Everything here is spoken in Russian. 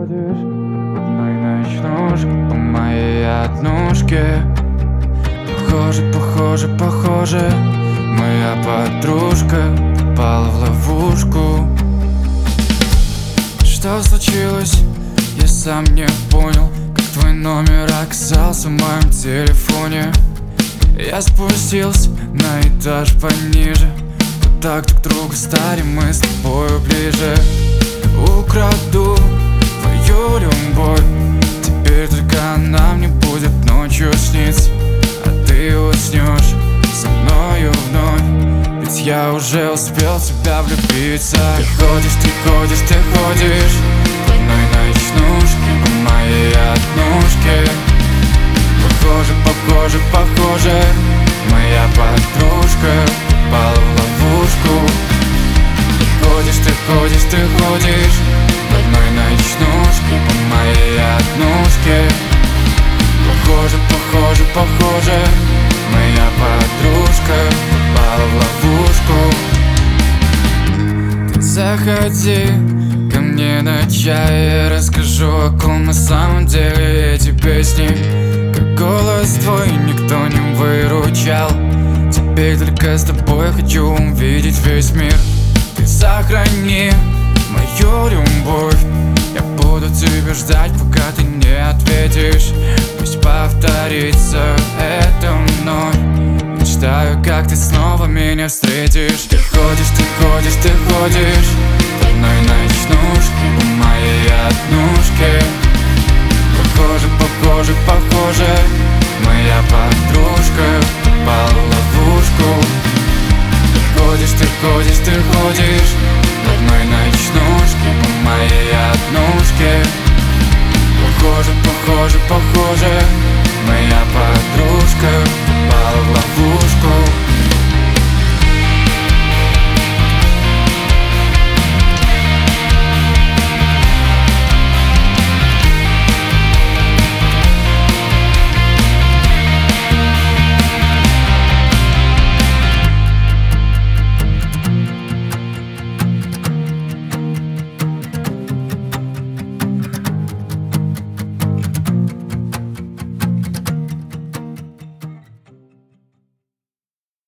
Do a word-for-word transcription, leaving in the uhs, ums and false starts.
ходишь в одной ночнушке по моей однушке. Похоже, похоже, похоже, моя подружка попала в ловушку. Что случилось? Я сам не понял, как твой номер оказался в моем телефоне. Я спустился на этаж пониже, вот так друг другу стали мы с тобою ближе. Украду твою любовь, теперь только она мне будет ночью сниться, а ты уснешь со мною вновь, ведь я уже успел в тебя влюбиться. Ты ходишь, ты ходишь, ты ходишь в одной ночнушке по моей однушке. Похоже, похоже, похоже, моя подружка попала в ловушку. Ты ходишь, ты ходишь, ты ходишь в одной ночнушке по моей однушке. Похоже, похоже, похоже, моя подружка попала в ловушку. Ты заходи ко мне на чай, я расскажу, о ком на самом деле эти песни. Как голос твой никто не выручал, теперь только с тобой хочу увидеть весь мир. Ты сохрани мою любовь, я буду тебя ждать, пока ты не ответишь. Пусть повторится это вновь, мечтаю, как ты снова меня встретишь. Ты ходишь, ты ходишь, ты ходишь в одной ночи